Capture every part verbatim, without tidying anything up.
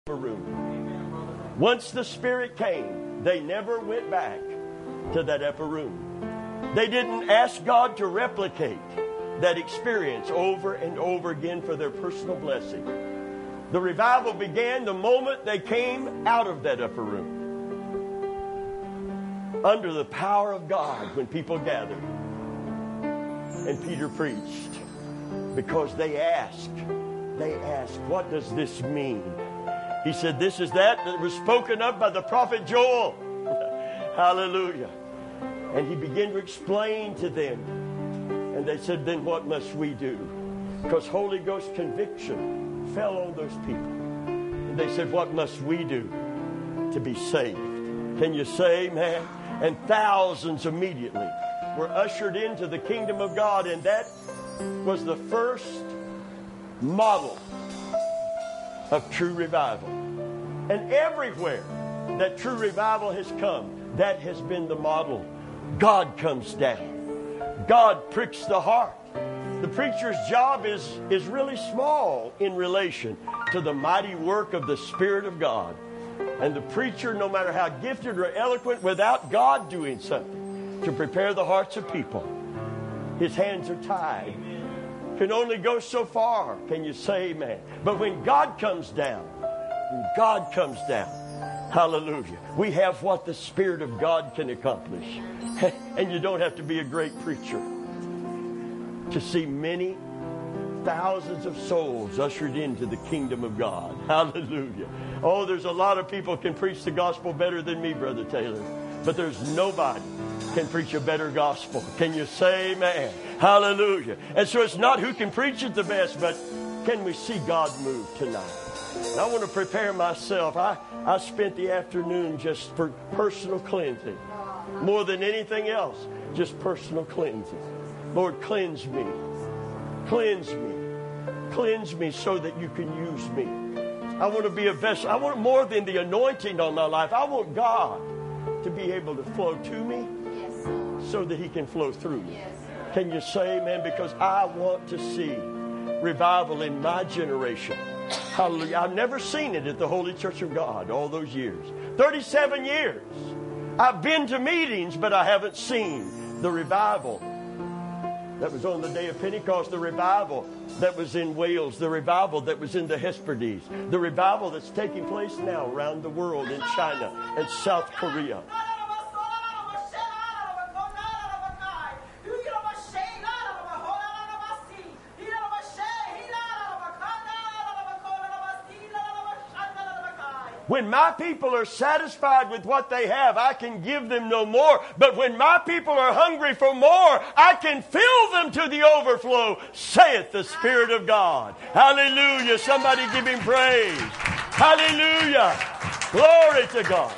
room. Once the Spirit came, they never went back to that upper room. They didn't ask God to replicate that experience over and over again for their personal blessing. The revival began the moment they came out of that upper room, under the power of God, when people gathered. And Peter preached because they asked, they asked, what does this mean? He said, this is that that was spoken of by the prophet Joel. Hallelujah. And he began to explain to them. And they said, then what must we do? Because Holy Ghost conviction fell on those people. And they said, what must we do to be saved? Can you say, man? And thousands immediately were ushered into the kingdom of God. And that was the first model of true revival. And everywhere that true revival has come, that has been the model. God comes down. God pricks the heart. The preacher's job is, is really small in relation to the mighty work of the Spirit of God. And the preacher, no matter how gifted or eloquent, without God doing something to prepare the hearts of people, his hands are tied. Can only go so far. Can you say amen? But when God comes down, when God comes down, hallelujah, we have what the Spirit of God can accomplish. And you don't have to be a great preacher to see many thousands of souls ushered into the kingdom of God. Hallelujah. Oh, there's a lot of people can preach the gospel better than me, Brother Taylor. But there's nobody can preach a better gospel. Can you say amen? Hallelujah. And so it's not who can preach it the best, but can we see God move tonight? And I want to prepare myself. I, I spent the afternoon just for personal cleansing. More than anything else, just personal cleansing. Lord, cleanse me. Cleanse me. Cleanse me so that you can use me. I want to be a vessel. I want more than the anointing on my life. I want God to be able to flow to me so that he can flow through me. Can you say amen? Because I want to see revival in my generation. Hallelujah. I've never seen it at the Holy Church of God all those years. thirty-seven years. I've been to meetings, but I haven't seen the revival that was on the day of Pentecost, the revival that was in Wales, the revival that was in the Hesperides, the revival that's taking place now around the world in China and South Korea. When my people are satisfied with what they have, I can give them no more. But when my people are hungry for more, I can fill them to the overflow, saith the Spirit of God. Hallelujah. Somebody give him praise. Hallelujah. Glory to God.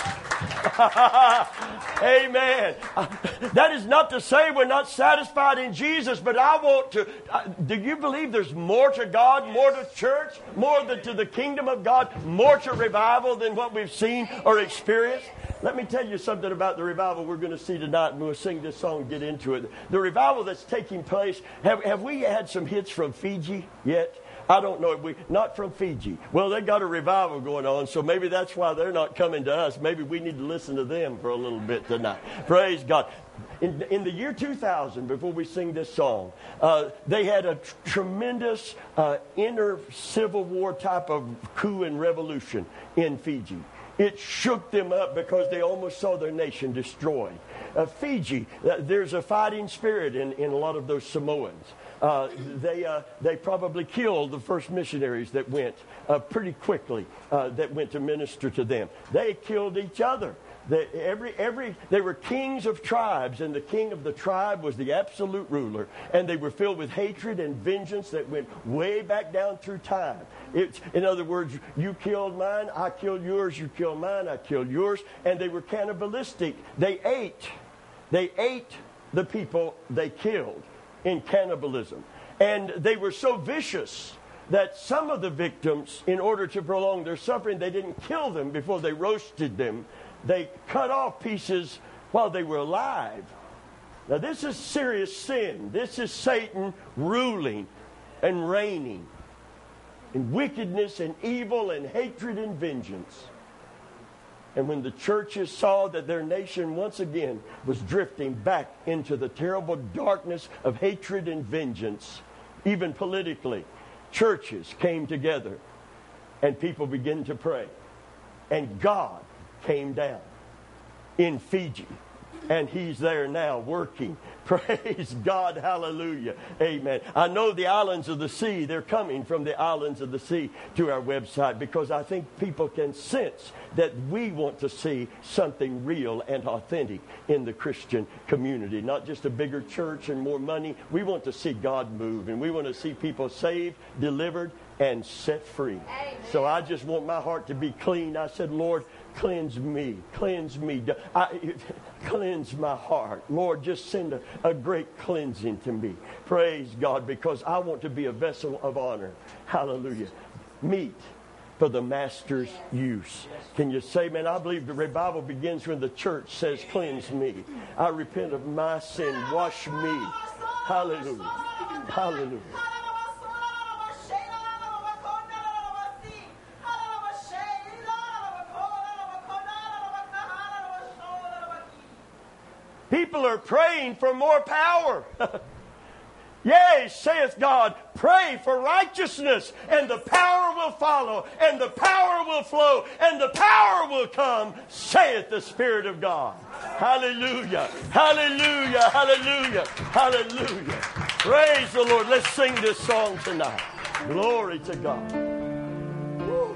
Amen. That is not to say we're not satisfied in Jesus, but I want to, uh, do you believe there's more to God, more to church, more the, to the kingdom of God, more to revival than what we've seen or experienced? Let me tell you something about the revival we're going to see tonight, and we'll sing this song and get into it. The revival that's taking place, have, have we had some hits from Fiji yet? I don't know. We not from Fiji. Well, they got a revival going on, so maybe that's why they're not coming to us. Maybe we need to listen to them for a little bit tonight. Praise God. In, in the year two thousand, before we sing this song, uh, they had a tr- tremendous uh, inner Civil War type of coup and revolution in Fiji. It shook them up because they almost saw their nation destroyed. Uh, Fiji, uh, there's a fighting spirit in, in a lot of those Samoans. Uh, they uh, they probably killed the first missionaries that went uh, pretty quickly, uh, that went to minister to them. They killed each other. They, every every they were kings of tribes, and the king of the tribe was the absolute ruler. And they were filled with hatred and vengeance that went way back down through time. It's, in other words, you killed mine, I killed yours. You killed mine, I killed yours. And they were cannibalistic. They ate. They ate the people they killed in cannibalism. And they were so vicious that some of the victims, in order to prolong their suffering, they didn't kill them before they roasted them. They cut off pieces while they were alive. Now, this is serious sin. This is Satan ruling and reigning. in wickedness and evil and hatred and vengeance. And when the churches saw that their nation once again was drifting back into the terrible darkness of hatred and vengeance, even politically, churches came together and people began to pray. And God came down in Fiji. And He's there now working. Praise God. Hallelujah. Amen. I know the islands of the sea, they're coming from the islands of the sea to our website because I think people can sense that we want to see something real and authentic in the Christian community. Not just a bigger church and more money. We want to see God move, and we want to see people saved, delivered, and set free. Amen. So I just want my heart to be clean. I said, Lord, cleanse me, cleanse me, I, cleanse my heart. Lord, just send a, a great cleansing to me. Praise God, because I want to be a vessel of honor. Hallelujah. Meet for the Master's use. Can you say, man, I believe the revival begins when the church says, cleanse me. I repent of my sin. Wash me. Hallelujah. Hallelujah. People are praying for more power. Yea, saith God, pray for righteousness, and the power will follow, and the power will flow, and the power will come, saith the Spirit of God. Hallelujah, hallelujah, hallelujah, hallelujah. Praise the Lord. Let's sing this song tonight. Glory to God. Woo.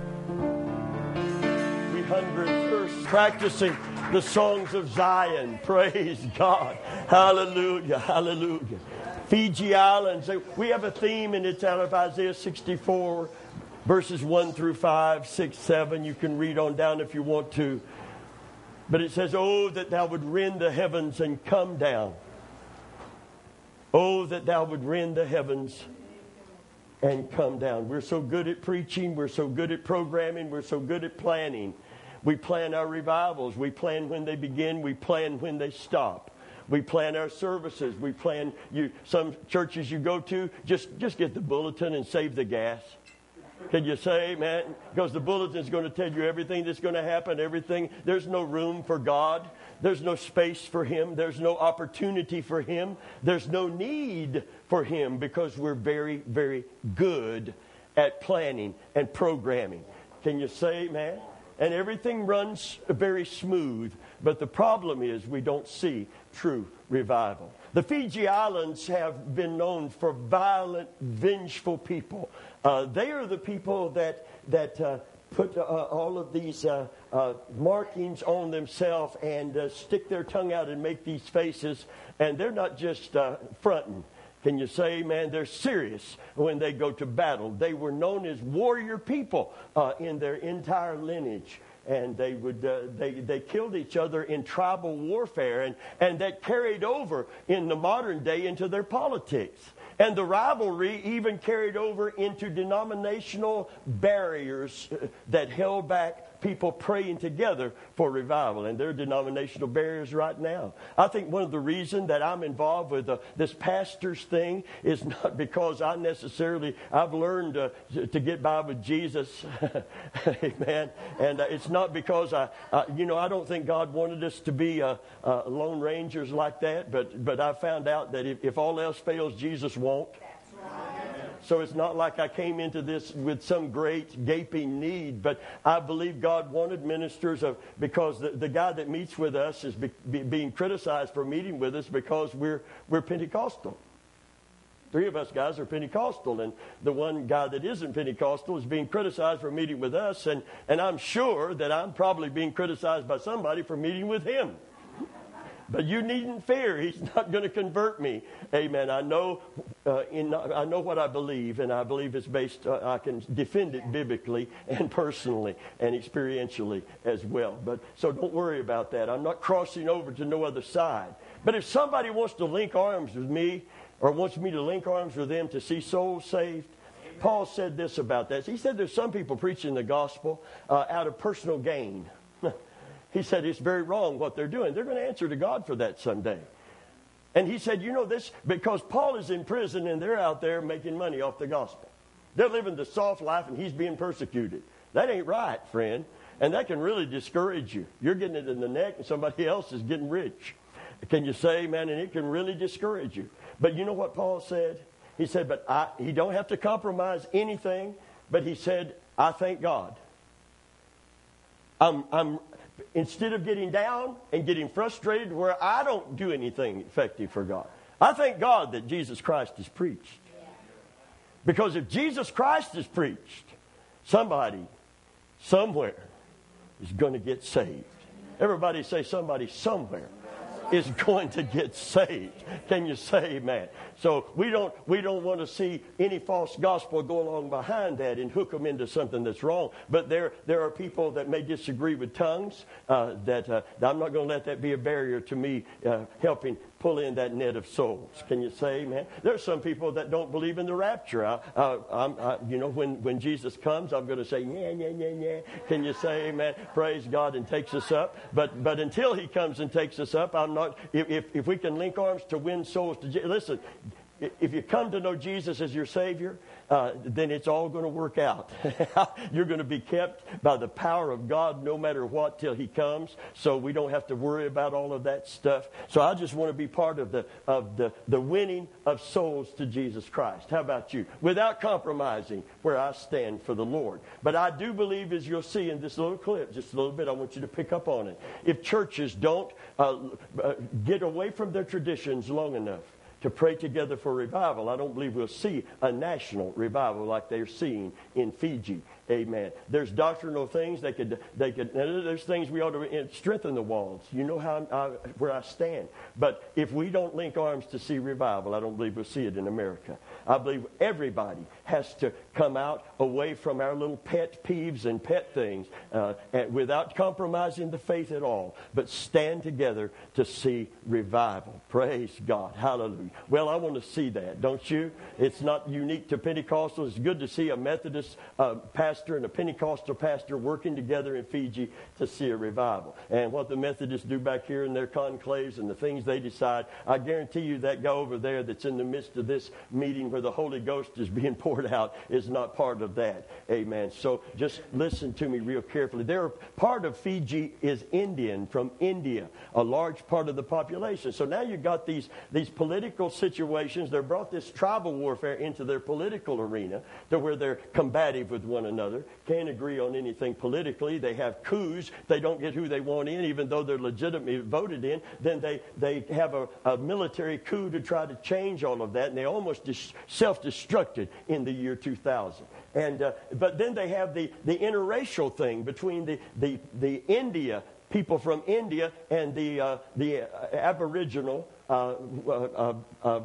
three hundred verse practicing the songs of Zion. Praise God. Hallelujah. Hallelujah. Fiji Islands. We have a theme, and it's out of Isaiah sixty-four, verses one through five, six, seven. You can read on down if you want to. But it says, oh, that thou would rend the heavens and come down. Oh, that thou would rend the heavens and come down. We're so good at preaching. We're so good at programming. We're so good at planning. We plan our revivals. We plan when they begin. We plan when they stop. We plan our services. We plan you. Some churches you go to, just, just get the bulletin and save the gas. Can you say, man? Because the bulletin is going to tell you everything that's going to happen, everything. There's no room for God. There's no space for Him. There's no opportunity for Him. There's no need for Him because we're very, very good at planning and programming. Can you say, man? And everything runs very smooth. But the problem is we don't see true revival. The Fiji Islands have been known for violent, vengeful people. Uh, they are the people that that uh, put uh, all of these uh, uh, markings on themselves and uh, stick their tongue out and make these faces. And they're not just uh, fronting. Can you say, man, they're serious when they go to battle. They were known as warrior people uh, in their entire lineage. And they would uh, they they killed each other in tribal warfare, and, and that carried over in the modern day into their politics. And the rivalry even carried over into denominational barriers that held back people praying together for revival. And there are denominational barriers right now. I think one of the reasons that I'm involved with uh, this pastor's thing is not because I necessarily, I've learned uh, to get by with Jesus. Amen. And uh, it's not because I, uh, you know, I don't think God wanted us to be uh, uh, lone rangers like that. But, but I found out that if, if all else fails, Jesus won't. So it's not like I came into this with some great gaping need, but I believe God wanted ministers of, because the, the guy that meets with us is be, be, being criticized for meeting with us because we're we're Pentecostal. Three of us guys are Pentecostal, and the one guy that isn't Pentecostal is being criticized for meeting with us, and, and I'm sure that I'm probably being criticized by somebody for meeting with him. But you needn't fear. He's not going to convert me. Amen. I know uh, in, I know what I believe, and I believe it's based, uh, I can defend it biblically and personally and experientially as well. But so don't worry about that. I'm not crossing over to no other side. But if somebody wants to link arms with me or wants me to link arms with them to see souls saved, Paul said this about that. He said there's some people preaching the gospel uh, out of personal gain. He said it's very wrong what they're doing. They're going to answer to God for that someday. And he said, you know this, because Paul is in prison and they're out there making money off the gospel. They're living the soft life and he's being persecuted. That ain't right, friend. And that can really discourage you. You're getting it in the neck and somebody else is getting rich. Can you say, man, and it can really discourage you. But you know what Paul said? He said, but I, he don't have to compromise anything, but he said, I thank God. I'm, I'm, instead of getting down and getting frustrated where I don't do anything effective for God, I thank God that Jesus Christ is preached. Because if Jesus Christ is preached, somebody, somewhere, is going to get saved. Everybody say somebody somewhere is going to get saved. Can you say amen? So we don't we don't want to see any false gospel go along behind that and hook them into something that's wrong. But there there are people that may disagree with tongues. Uh, that uh, I'm not going to let that be a barrier to me uh, helping pull in that net of souls. Can you say amen? There's some people that don't believe in the rapture. I, uh, I'm, I, you know, when, when Jesus comes, I'm going to say, yeah, yeah, yeah, yeah. Can you say amen? Praise God, and takes us up. But but until he comes and takes us up, I'm not, if, if, if we can link arms to win souls to Jesus, listen, if you come to know Jesus as your Savior, uh, then it's all going to work out. You're going to be kept by the power of God no matter what till he comes. So we don't have to worry about all of that stuff. So I just want to be part of the of the, the winning of souls to Jesus Christ. How about you? Without compromising where I stand for the Lord. But I do believe, as you'll see in this little clip, just a little bit, I want you to pick up on it. If churches don't uh, uh, get away from their traditions long enough to pray together for revival, I don't believe we'll see a national revival like they're seeing in Fiji. Amen. There's doctrinal things they could they could. There's things we ought to strengthen the walls. You know how I, where I stand. But if we don't link arms to see revival, I don't believe we'll see it in America. I believe everybody has to come out away from our little pet peeves and pet things, uh, and without compromising the faith at all, but stand together to see revival. Praise God. Hallelujah. Well, I want to see that, don't you? It's not unique to Pentecostals. It's good to see a Methodist uh, pastor and a Pentecostal pastor working together in Fiji to see a revival. And what the Methodists do back here in their conclaves and the things they decide, I guarantee you that guy over there that's in the midst of this meeting where the Holy Ghost is being poured out is not part of that. Amen. So just listen to me real carefully. There, part of Fiji is Indian, from India, a large part of the population. So now you've got these, these political situations. They've brought this tribal warfare into their political arena to where they're combative with one another. Can't agree on anything politically. They have coups. They don't get who they want in, even though they're legitimately voted in. Then they, they have a, a military coup to try to change all of that, and they almost dis- self-destructed in the year two thousand. And uh, but then they have the, the interracial thing between the, the, the India, people from India, and the, uh, the uh, Aboriginal uh, uh, uh,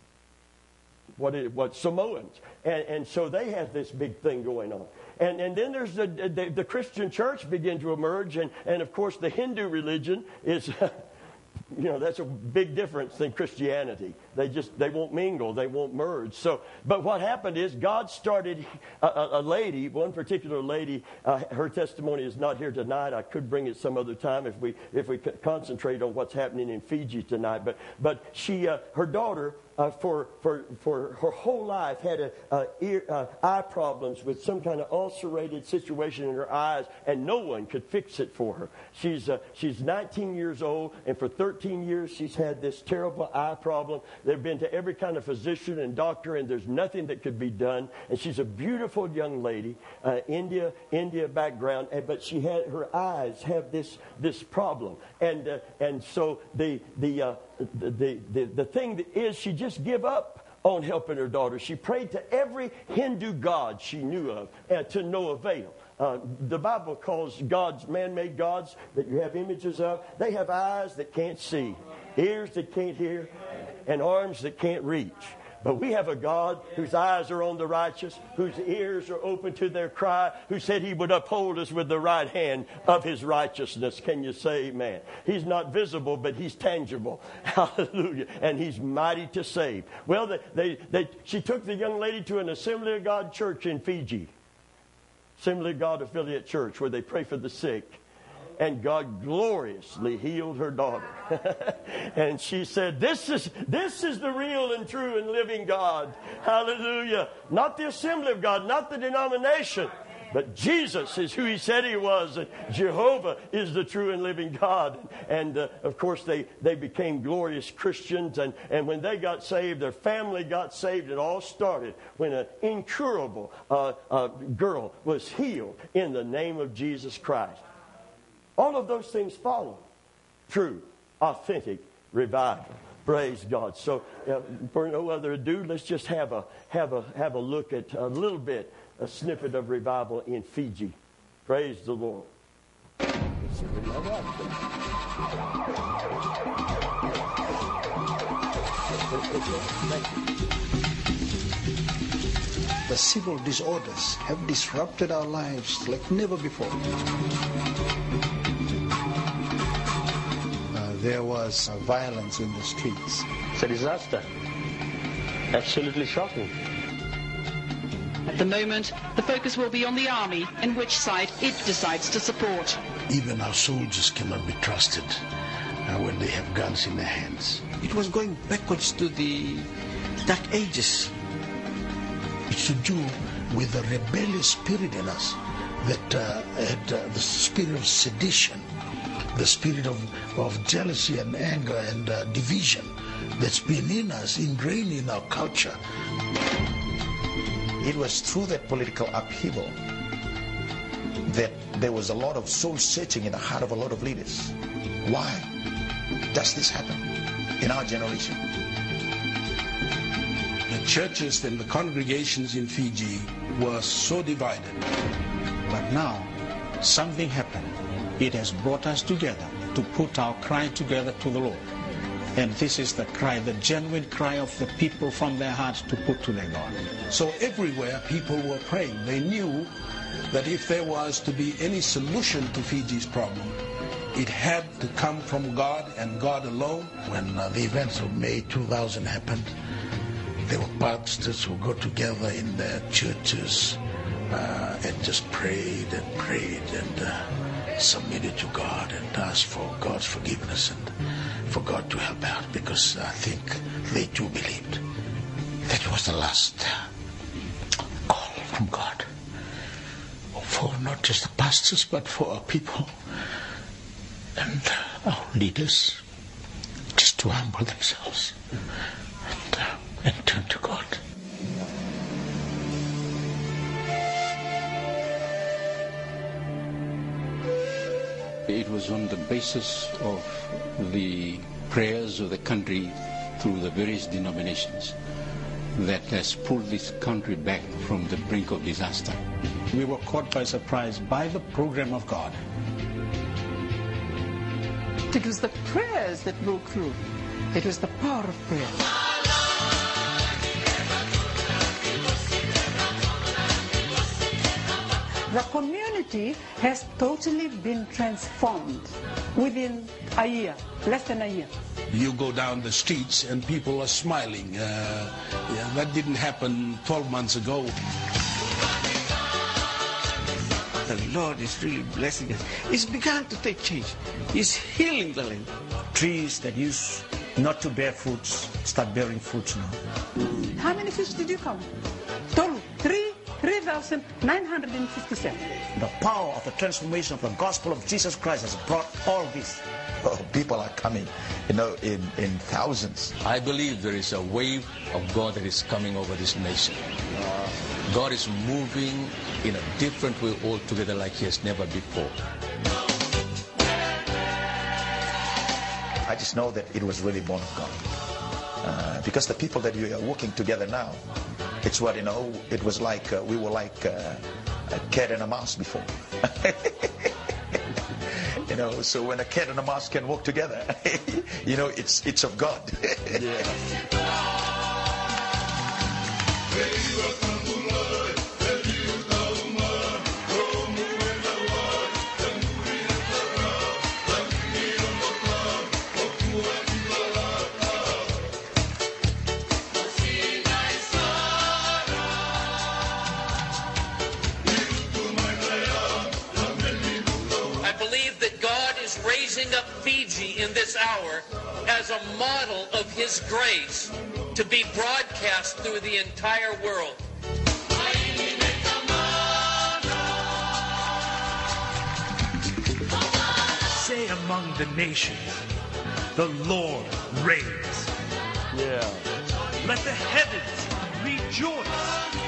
what, is, what Samoans. And, and so they have this big thing going on. And, and then there's the, the, the Christian church begin to emerge. And, and of course, the Hindu religion is, you know, that's a big difference than Christianity. They just, they won't mingle. They won't merge. So, but what happened is God started a, a, a lady, one particular lady, uh, her testimony is not here tonight. I could bring it some other time if we, if we concentrate on what's happening in Fiji tonight. But, but she, uh, her daughter, Uh, for, for, for her whole life had a, a ear, uh, eye problems with some kind of ulcerated situation in her eyes, and no one could fix it for her. She's uh, she's nineteen years old, and for thirteen years she's had this terrible eye problem. They've been to every kind of physician and doctor, and there's nothing that could be done. And she's a beautiful young lady, uh, India India background, and, but she had her eyes have this this problem, and uh, and so the the uh, The, the, the, the thing that is, she just give up on helping her daughter. She prayed to every Hindu god she knew of, uh, to no avail. Uh, the Bible calls gods, man-made gods that you have images of. They have eyes that can't see, ears that can't hear, and arms that can't reach. But we have a God whose eyes are on the righteous, whose ears are open to their cry, who said he would uphold us with the right hand of his righteousness. Can you say amen? He's not visible, but he's tangible. Hallelujah. And he's mighty to save. Well, they, they, they, she took the young lady to an Assembly of God church in Fiji. Assembly of God affiliate church where they pray for the sick. and God gloriously healed her daughter. And she said, this is, this is the real and true and living God. Hallelujah. Not the assembly of God, not the denomination. But Jesus is who he said he was. And Jehovah is the true and living God. And, uh, of course, they, they became glorious Christians. And, and when they got saved, their family got saved. It all started when an incurable uh, uh, girl was healed in the name of Jesus Christ. All of those things follow true, authentic revival. Praise God. So, uh, for no other ado, let's just have a have a have a look at a little bit, a snippet of revival in Fiji. Praise the Lord. The civil disorders have disrupted our lives like never before. There was uh, violence in the streets. It's a disaster. Absolutely shocking. At the moment, the focus will be on the army and which side it decides to support. Even our soldiers cannot be trusted uh, when they have guns in their hands. It was going backwards to the dark ages. It's to do with the rebellious spirit in us that uh, had uh, the spirit of sedition, the spirit of, of jealousy and anger and uh, division that's been in us, ingrained in our culture. It was through that political upheaval that there was a lot of soul searching in the heart of a lot of leaders. Why does this happen in our generation? The churches and the congregations in Fiji were so divided. But now, something happened. It has brought us together to put our cry together to the Lord. And this is the cry, the genuine cry of the people from their hearts to put to their God. So everywhere people were praying. They knew that if there was to be any solution to Fiji's problem, it had to come from God and God alone. When uh, the events of May two thousand happened, there were pastors who got together in their churches uh, and just prayed and prayed and uh, submitted to God and asked for God's forgiveness and for God to help out, because I think they too believed that it was the last call from God for not just the pastors but for our people and our leaders just to humble themselves and, uh, and turn to God. It was on the basis of the prayers of the country through the various denominations that has pulled this country back from the brink of disaster. We were caught by surprise by the program of God. It was the prayers that broke through. It was the power of prayer. The community has totally been transformed within a year, less than a year. You go down the streets and people are smiling. Uh, yeah, that didn't happen twelve months ago. The Lord is really blessing us. It's begun to take change. He's healing the land. Trees that used not to bear fruits start bearing fruits now. How many fish did you count? Total, three. three thousand nine hundred fifty-seven. The power of the transformation of the gospel of Jesus Christ has brought all this. Oh, people are coming, you know, in, in thousands. I believe there is a wave of God that is coming over this nation. God is moving in a different way altogether like he has never before. I just know that it was really born of God. Uh, because the people that you are working together now, it's what, you know, it was like, uh, we were like uh, a cat and a mouse before. You know, so when a cat and a mouse can walk together, you know, it's it's of God. I believe that God is raising up Fiji in this hour as a model of His grace to be broadcast through the entire world. Say among the nations, the Lord reigns. Yeah. Let the heavens rejoice.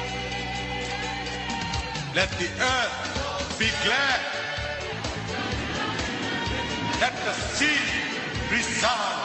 Let the earth be glad. Let the sea resound.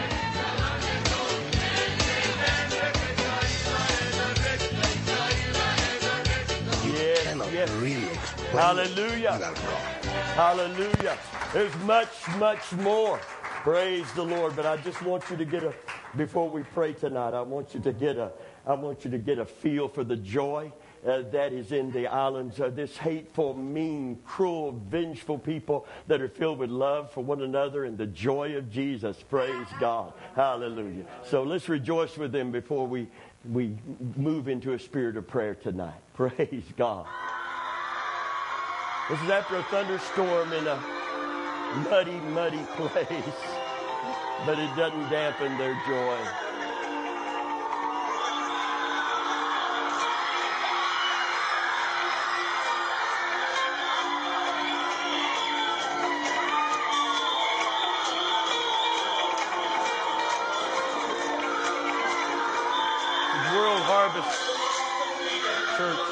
Yes, yes. Really Hallelujah. Hallelujah. There's much, much more. Praise the Lord. But I just want you to get a, before we pray tonight, I want you to get a, I want you to get a feel for the joy uh, that is in the islands. Uh, this hateful, mean, cruel, vengeful people that are filled with love for one another and the joy of Jesus. Praise God. Hallelujah. So let's rejoice with them before we, we move into a spirit of prayer tonight. Praise God. This is after a thunderstorm in a muddy, muddy place, but it doesn't dampen their joy. World Harvest Church.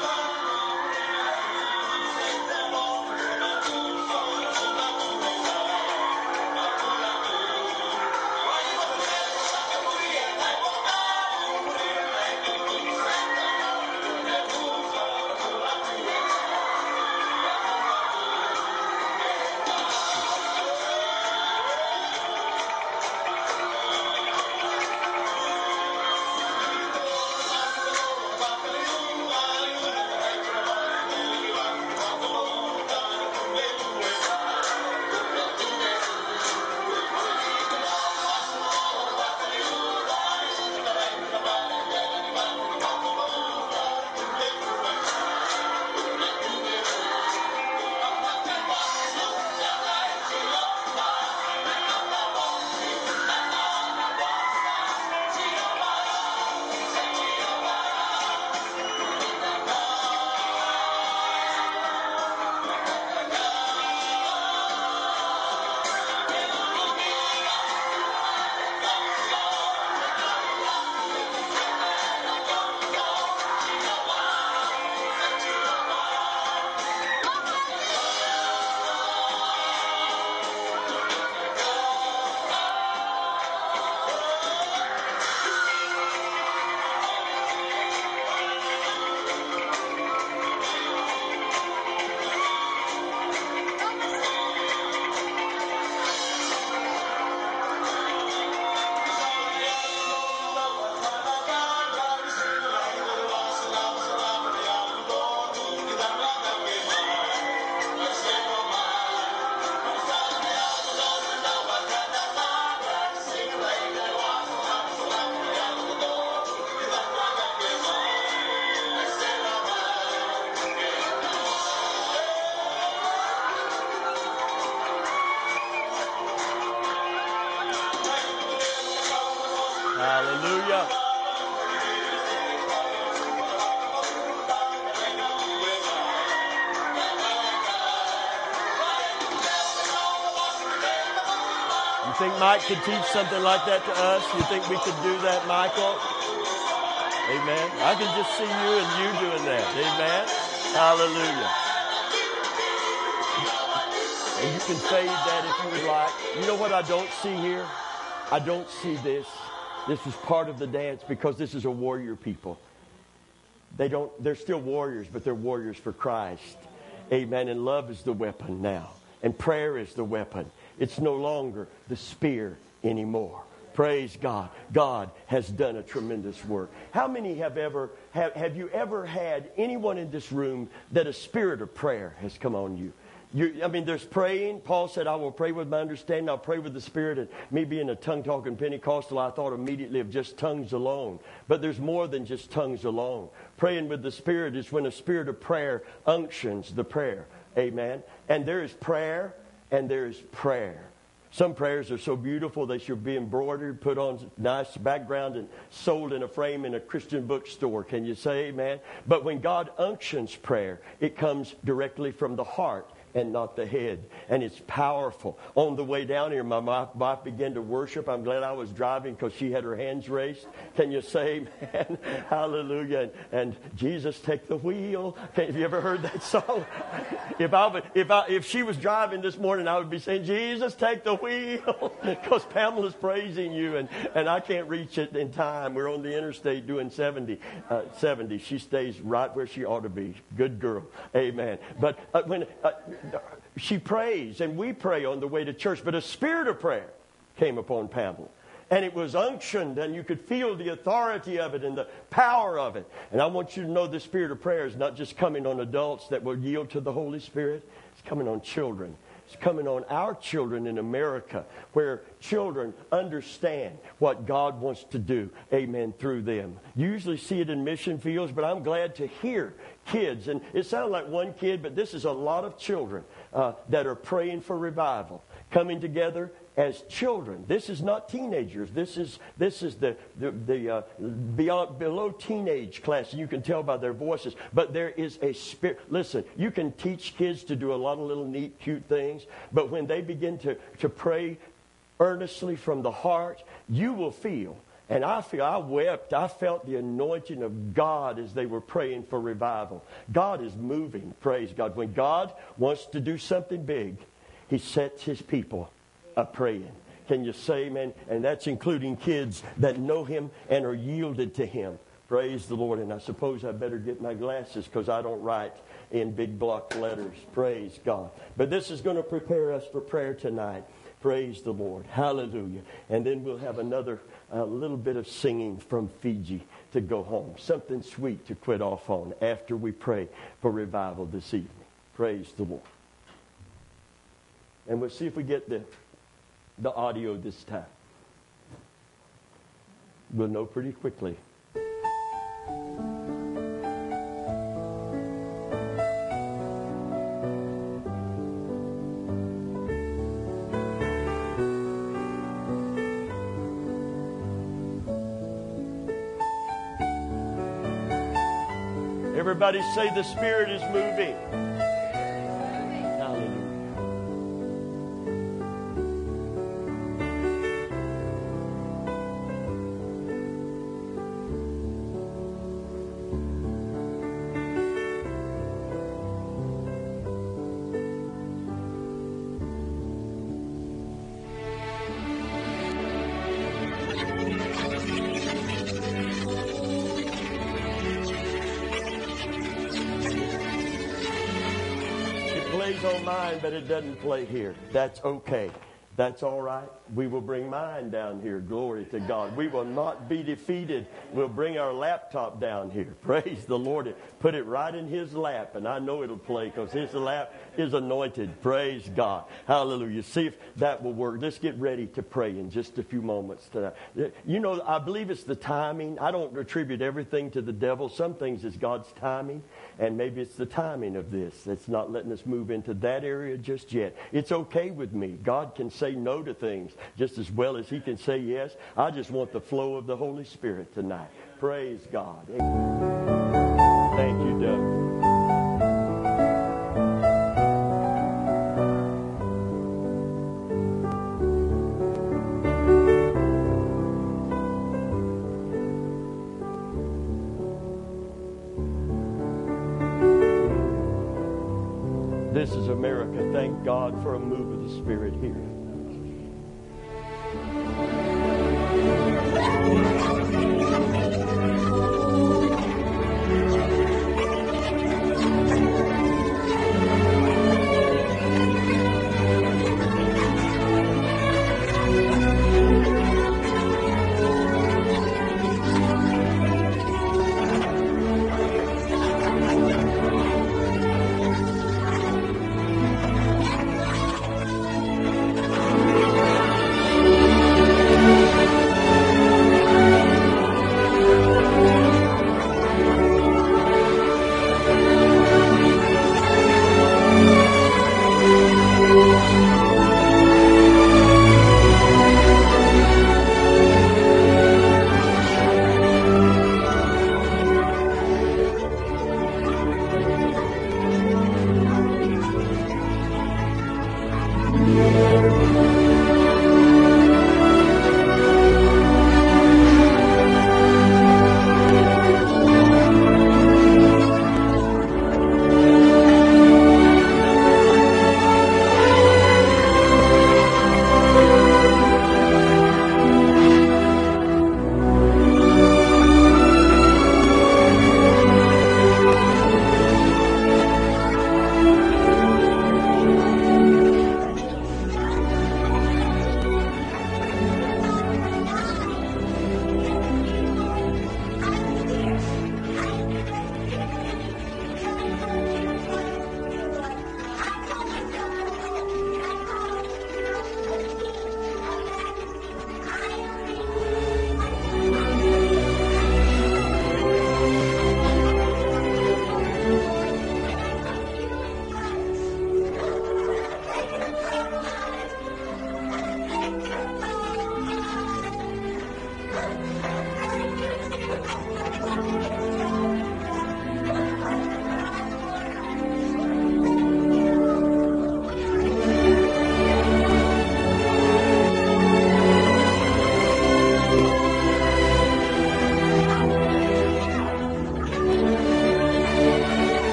Hallelujah. You think Mike could teach something like that to us? You think we could do that, Michael? Amen. I can just see you and you doing that. Amen. Hallelujah. And you can fade that if you would like. You know what I don't see here? I don't see this. This is part of the dance because this is a warrior people. They don't, they're still warriors, but they're warriors for Christ. Amen. And love is the weapon now. And prayer is the weapon. It's no longer the spear anymore. Praise God. God has done a tremendous work. How many have ever, have, have you ever had anyone in this room that a spirit of prayer has come on you? You, I mean, there's praying. Paul said, I will pray with my understanding. I'll pray with the Spirit. And me being a tongue-talking Pentecostal, I thought immediately of just tongues alone. But there's more than just tongues alone. Praying with the Spirit is when a spirit of prayer unctions the prayer. Amen. And there is prayer and there is prayer. Some prayers are so beautiful they should be embroidered, put on nice background, and sold in a frame in a Christian bookstore. Can you say amen? But when God unctions prayer, it comes directly from the heart and not the head. And it's powerful. On the way down here, my wife began to worship. I'm glad I was driving because she had her hands raised. Can you say amen? Hallelujah. And, and Jesus, take the wheel. Can, have you ever heard that song? If I, if I, if she was driving this morning, I would be saying, Jesus, take the wheel. Because Pamela's praising you, and, and I can't reach it in time. We're on the interstate doing seventy. Uh, seventy. She stays right where she ought to be. Good girl. Amen. But uh, when... Uh, she prays, and we pray on the way to church, but a spirit of prayer came upon Pamela. And it was unctioned, and you could feel the authority of it and the power of it. And I want you to know the spirit of prayer is not just coming on adults that will yield to the Holy Spirit. It's coming on children. It's coming on our children in America, where children understand what God wants to do, amen, through them. You usually see it in mission fields, but I'm glad to hear kids. And it sounded like one kid, but this is a lot of children uh, that are praying for revival, coming together as children. This is not teenagers. This is this is the the, the uh, beyond below teenage class. You can tell by their voices. But there is a spirit. Listen, you can teach kids to do a lot of little neat, cute things. But when they begin to, to pray earnestly from the heart, you will feel. And I feel, I wept. I felt the anointing of God as they were praying for revival. God is moving. Praise God. When God wants to do something big, He sets His people a praying. Can you say amen? And that's including kids that know Him and are yielded to Him. Praise the Lord. And I suppose I better get my glasses because I don't write in big block letters. Praise God. But this is going to prepare us for prayer tonight. Praise the Lord. Hallelujah. And then we'll have another uh, little bit of singing from Fiji to go home. Something sweet to quit off on after we pray for revival this evening. Praise the Lord. And we'll see if we get the the audio this time. We'll know pretty quickly. Everybody say the Spirit is moving. On mine, but it doesn't play here. That's okay. That's all right. We will bring mine down here. Glory to God. We will not be defeated. We'll bring our laptop down here. Praise the Lord. Put it right in His lap, and I know it'll play because His lap is anointed. Praise God. Hallelujah. See if that will work. Let's get ready to pray in just a few moments tonight. You know, I believe it's the timing. I don't attribute everything to the devil. Some things is God's timing, and maybe it's the timing of this that's not letting us move into that area just yet. It's okay with me. God can say no to things just as well as He can say yes. I just want the flow of the Holy Spirit tonight. Praise God. Amen. Thank you, Doug. This is America. Thank God for a move of the Spirit here.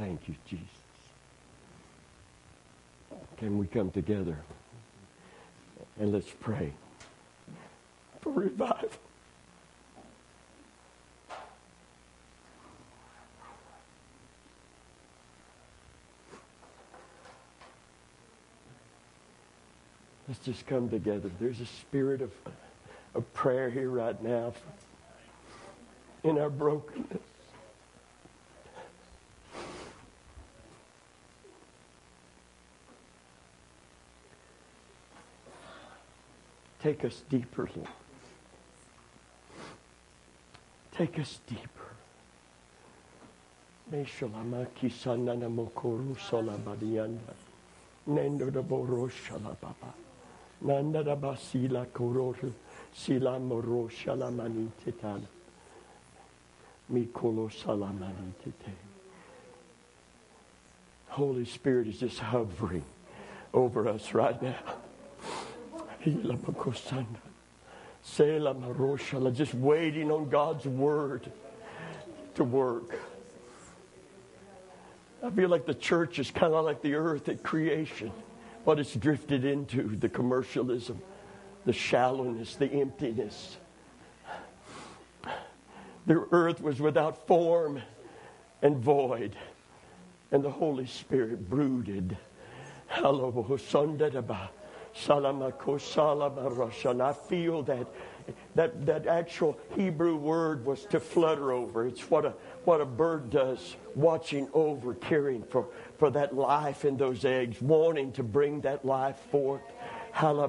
Thank you, Jesus. Can we come together and let's pray for revival? Let's just come together. There's a spirit of, of prayer here right now in our brokenness. Take us deeper, Lord. Take us deeper. Meshalamaki sanana mokoru solabadianda. Nendo de boroshala baba. Nanda da basila kororu. Sila moro shalamani titana. Mikolo salamani tite. Holy Spirit is just hovering over us right now. Just waiting on God's word to work. I feel like the church is kind of like the earth at creation. What it's drifted into, the commercialism, the shallowness, the emptiness. The earth was without form and void. And the Holy Spirit brooded. And I feel that, that that actual Hebrew word was to flutter over. It's what a what a bird does, watching over, caring for, for that life in those eggs, wanting to bring that life forth. And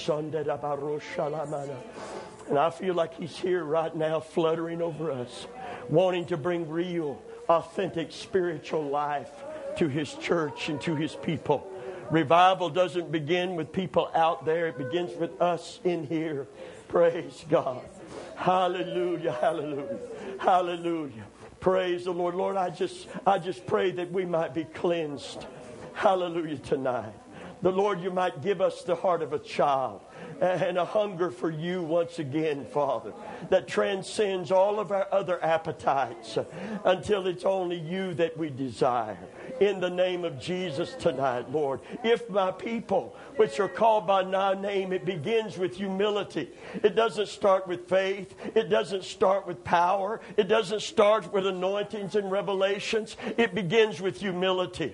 I feel like he's here right now, fluttering over us, wanting to bring real, authentic spiritual life to his church and to his people. Revival doesn't begin with people out there. It begins with us in here. Praise God. Hallelujah, hallelujah, hallelujah. Praise the Lord. Lord, I just, I just pray that we might be cleansed. Hallelujah tonight. The Lord, you might give us the heart of a child and a hunger for you once again, Father, that transcends all of our other appetites until it's only you that we desire. In the name of Jesus tonight, Lord. If my people, which are called by my name, it begins with humility. It doesn't start with faith. It doesn't start with power. It doesn't start with anointings and revelations. It begins with humility.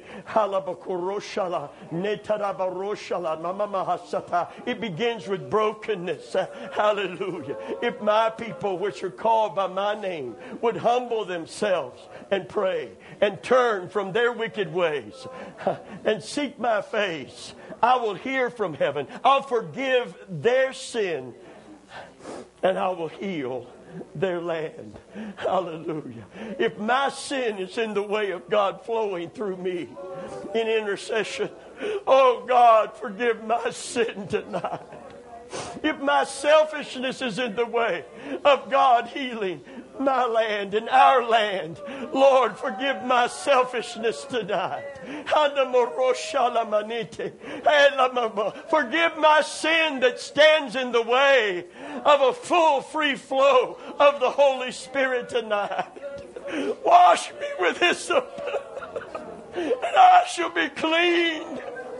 It begins with brokenness. Hallelujah. If my people, which are called by my name, would humble themselves and pray and turn from their wicked ways and seek my face, I will hear from heaven. I'll forgive their sin and I will heal their land. Hallelujah. If my sin is in the way of God flowing through me in intercession, oh God, forgive my sin tonight. If my selfishness is in the way of God healing my land and our land, Lord, forgive my selfishness tonight. Forgive my sin that stands in the way of a full, free flow of the Holy Spirit tonight. Wash me with hyssop, and I shall be clean.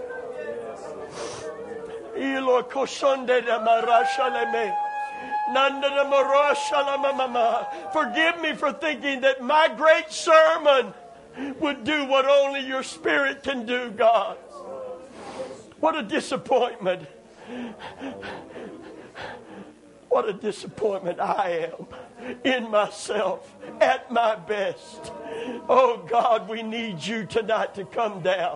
Forgive me for thinking that my great sermon would do what only your Spirit can do, God. What a disappointment. What a disappointment I am in myself at my best. Oh God, we need you tonight to come down.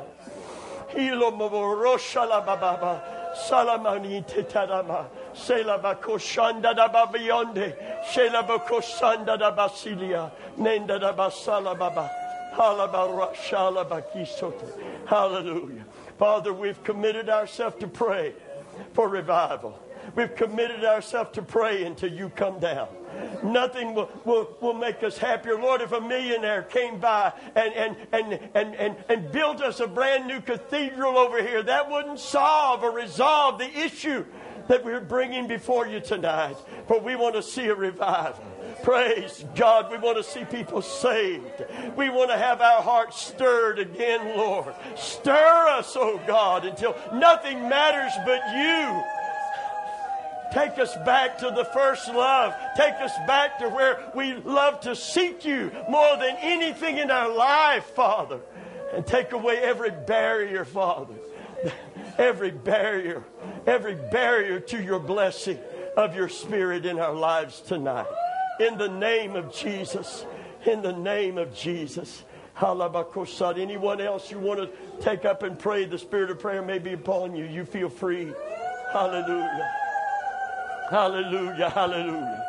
Salamani tetarama, Selabako shanda da babionde, Selabako sanda da basilia, Nenda da basala baba, Halabara shalabakisote. Hallelujah. Father, we've committed ourselves to pray for revival. We've committed ourselves to pray until you come down. Nothing will, will, will make us happier. Lord, if a millionaire came by and, and, and, and, and, and built us a brand new cathedral over here, that wouldn't solve or resolve the issue that we're bringing before you tonight. But we want to see a revival. Praise God. We want to see people saved. We want to have our hearts stirred again, Lord. Stir us, oh God, until nothing matters but you. Take us back to the first love. Take us back to where we love to seek you more than anything in our life, Father. And take away every barrier, Father. Every barrier. Every barrier to your blessing of your Spirit in our lives tonight. In the name of Jesus. In the name of Jesus. Halabakosad. Anyone else you want to take up and pray? The Spirit of prayer may be upon you. You feel free. Hallelujah. Hallelujah, hallelujah.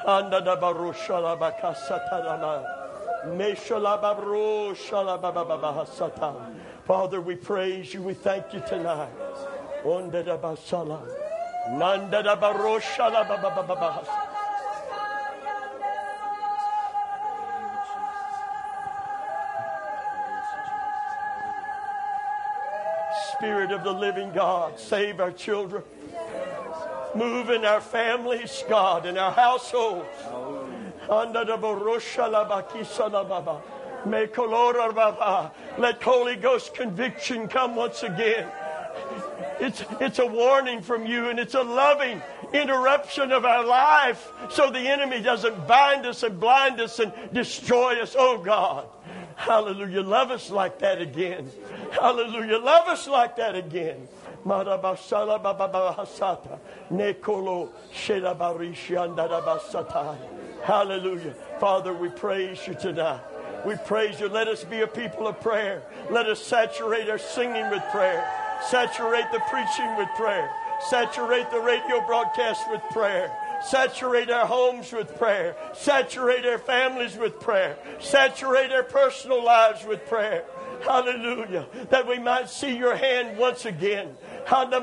Father, we praise you. We thank you tonight. Spirit of the living God, save our children. Move in our families, God, in our households. Let Holy Ghost conviction come once again. It's, it's a warning from you, and it's a loving interruption of our life so the enemy doesn't bind us and blind us and destroy us. Oh, God. Hallelujah. Love us like that again. Hallelujah. Love us like that again. Hallelujah. Father, we praise you tonight. We praise you. Let us be a people of prayer. Let us saturate our singing with prayer. Saturate the preaching with prayer. Saturate the radio broadcast with prayer. Saturate our homes with prayer. Saturate our families with prayer. Saturate our personal lives with prayer. Hallelujah. That we might see your hand once again. You're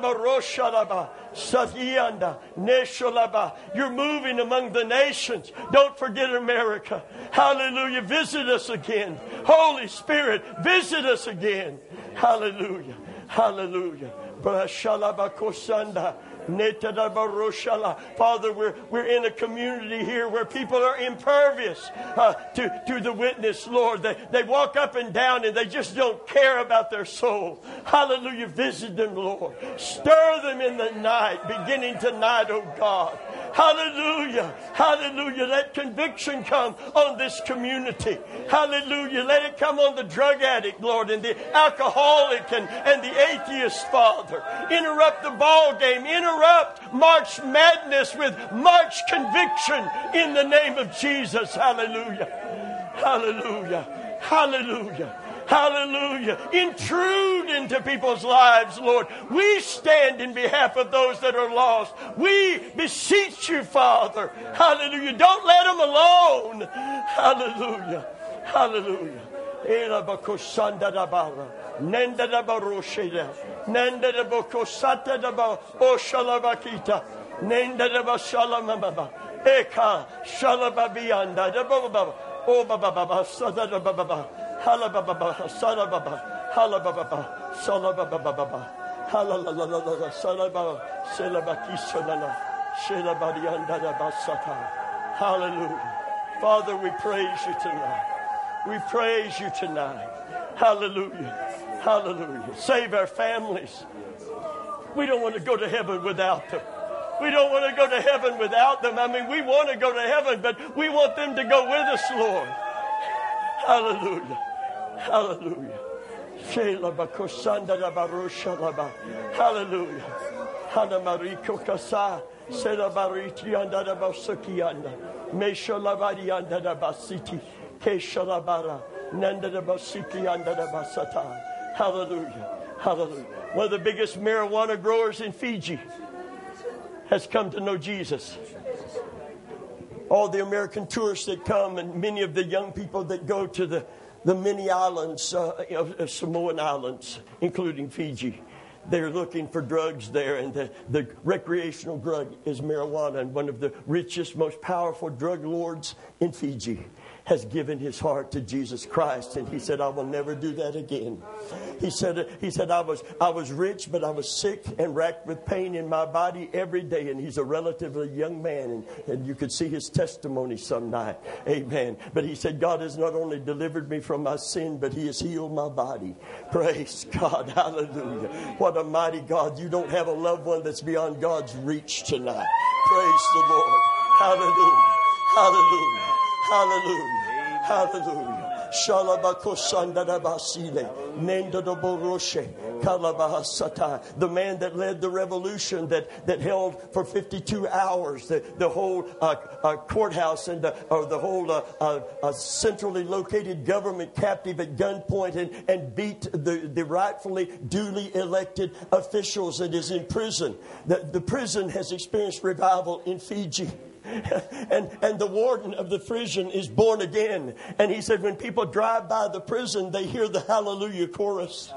moving among the nations. Don't forget America. Hallelujah. Visit us again. Holy Spirit, visit us again. Hallelujah. Hallelujah. Father, we're, we're in a community here where people are impervious uh, to, to the witness, Lord. They, they walk up and down and they just don't care about their soul. Hallelujah. Visit them, Lord. Stir them in the night, beginning tonight, oh God. Hallelujah. Hallelujah. Let conviction come on this community. Hallelujah. Let it come on the drug addict, Lord, and the alcoholic and, and the atheist, Father. Interrupt the ball game. Interrupt March Madness with March conviction in the name of Jesus. Hallelujah. Hallelujah. Hallelujah. Hallelujah. Intrude into people's lives, Lord. We stand in behalf of those that are lost. We beseech you, Father. Hallelujah. Don't let them alone. Hallelujah. Hallelujah. Nenda da barosheda. Nenda da bokosata da ba oshalabakita. Nenda da bashalamaba. Eka shalababianda da baba. Oh baba baba sada da baba. Halababa salababa. Halababa salababa. Halalala salababa selabakisana. Shelabadianda da basata. Hallelujah. Father, we praise you tonight. We praise you tonight. Hallelujah. Hallelujah. Save our families. We don't want to go to heaven without them. We don't want to go to heaven without them. I mean, we want to go to heaven, but we want them to go with us, Lord. Hallelujah. Hallelujah. Hallelujah. Hanamariko kasa. Selabariti anda da basukianda. Meshalabari anda da basiti. Keshalabara. Hallelujah. Hallelujah. One of the biggest marijuana growers in Fiji has come to know Jesus. All the American tourists that come and many of the young people that go to the, the many islands, uh, of Samoan islands, including Fiji, they're looking for drugs there, and the, the recreational drug is marijuana, and one of the richest, most powerful drug lords in Fiji has given his heart to Jesus Christ. And he said, I will never do that again. He said, he said I was I was rich, but I was sick and racked with pain in my body every day. And he's a relatively young man, and, and you could see his testimony some night. Amen. But he said, God has not only delivered me from my sin, but he has healed my body. Praise God. Hallelujah. What a mighty God. You don't have a loved one that's beyond God's reach tonight. Praise the Lord. Hallelujah. Hallelujah. Hallelujah. Hallelujah. Shalabakosandadabasile. Nendadoboroshe. Kalabahasata. The man that led the revolution that, that held for fifty-two hours the, the whole uh, uh, courthouse and the, or the whole uh, uh, uh, centrally located government captive at gunpoint and, and beat the, the rightfully duly elected officials and is in prison. The, the prison has experienced revival in Fiji. And and the warden of the prison is born again. And he said when people drive by the prison, they hear the hallelujah chorus.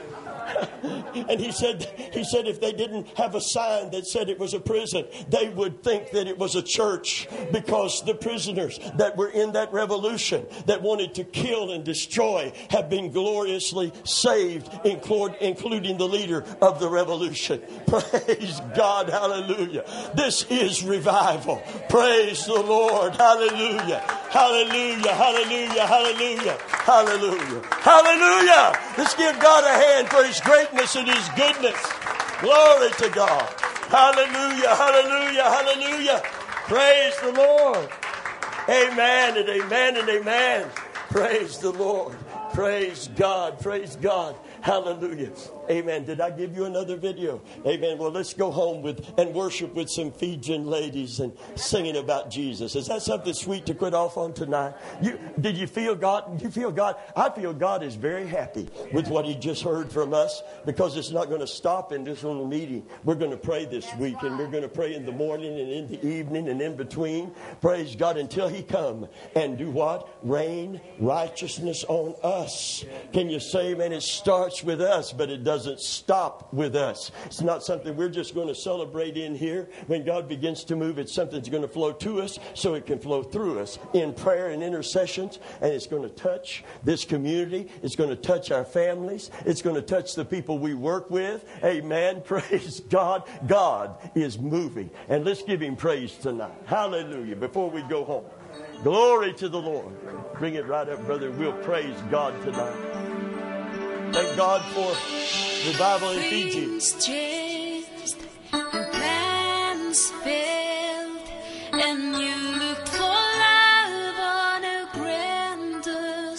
And he said, he said if they didn't have a sign that said it was a prison, they would think that it was a church, because the prisoners that were in that revolution that wanted to kill and destroy have been gloriously saved, including the leader of the revolution. Praise God. Hallelujah. This is revival. Praise the Lord. Hallelujah. Hallelujah. Hallelujah. Hallelujah. Hallelujah. Hallelujah. Let's give God a hand for his greatness and his goodness. Glory to God. Hallelujah. Hallelujah. Hallelujah. Praise the Lord. Amen and amen and amen. Praise the Lord. Praise God. Praise God. Hallelujah. Amen. Did I give you another video? Amen. Well, let's go home with and worship with some Fijian ladies and singing about Jesus. Is that something sweet to quit off on tonight? You, did you feel God? Did you feel God? I feel God is very happy with what he just heard from us, because it's not going to stop in this little meeting. We're going to pray this week, and we're going to pray in the morning and in the evening and in between. Praise God, until he come and do what? Rain righteousness on us. Can you say, man, it starts with us, but it doesn't stop with us. It's not something we're just going to celebrate in here. When God begins to move, it's something that's going to flow to us so it can flow through us in prayer and intercessions. And it's going to touch this community. It's going to touch our families. It's going to touch the people we work with. Amen. Praise God. God is moving. And let's give him praise tonight. Hallelujah. Before we go home. Glory to the Lord. Bring it right up, brother. We'll praise God tonight. Thank God for revival in Fiji. Things changed and plans failed, and you looked for love on a grander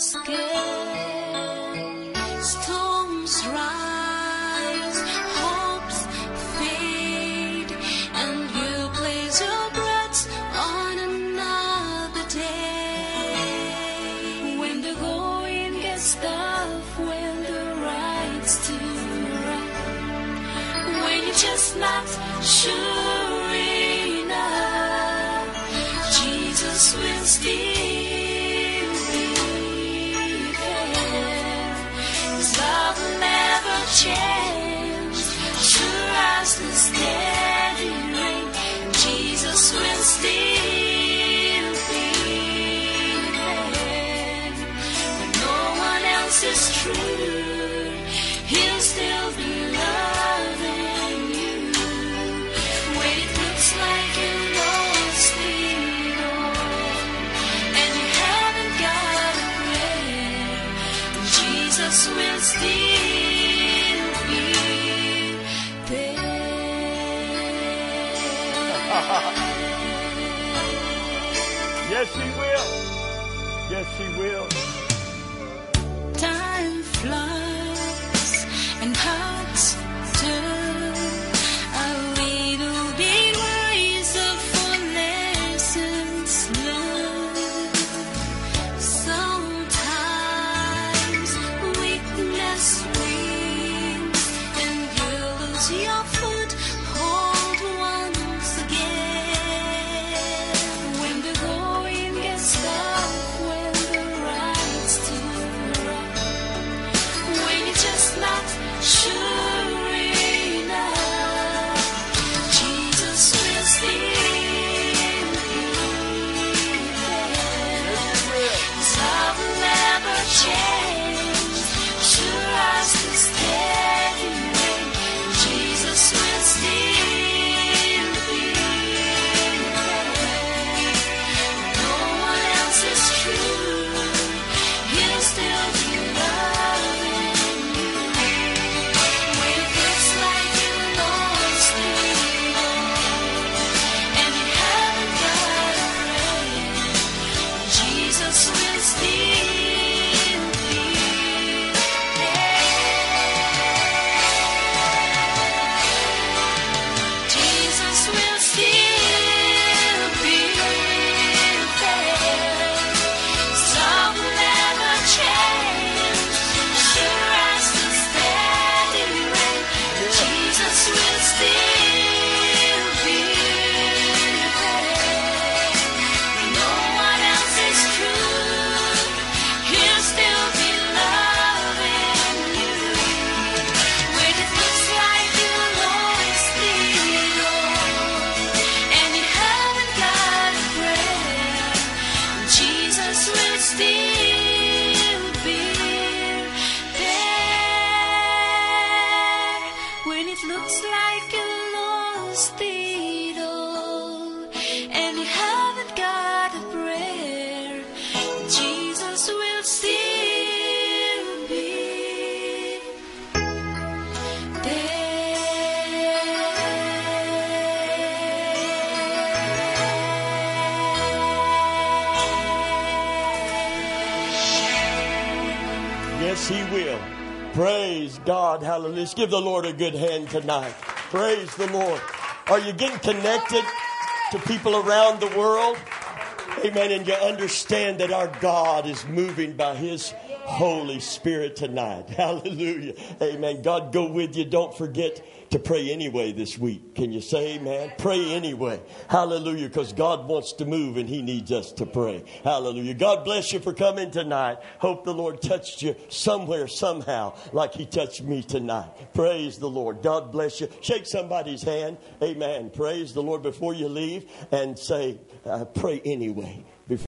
scale. Storms rise, hopes fade, and you place your breaths on another day. When the going gets tough, when the ride's too rough, when you're just not sure enough, Jesus will still be there. His love will never change, sure as the steady rain. Jesus will still be there. When no one else is true, he'll still be loving you. When it looks like you lost it all, and you haven't got a prayer, Jesus will still be there. Yes, he will. Yes, he will. Time flies and hearts turn a little bit wiser for lessons learned. Sometimes weakness wins and you lose your foothold once again. When the going gets tough, when the ride's too rough, when you're just not sure looks like you lost it all, and you haven't got a prayer, Jesus will still be there. Yes, He will. Praise God. Hallelujah. Let's give the Lord a good hand tonight. Praise the Lord. Are you getting connected to people around the world? Amen. And you understand that our God is moving by His Holy Spirit tonight. Hallelujah. Amen. God go with you. Don't forget to pray anyway this week. Can you say amen? Pray anyway. Hallelujah. Because God wants to move and He needs us to pray. Hallelujah. God bless you for coming tonight. Hope the Lord touched you somewhere, somehow, like He touched me tonight. Praise the Lord. God bless you. Shake somebody's hand. Amen. Praise the Lord before you leave and say, uh, pray anyway.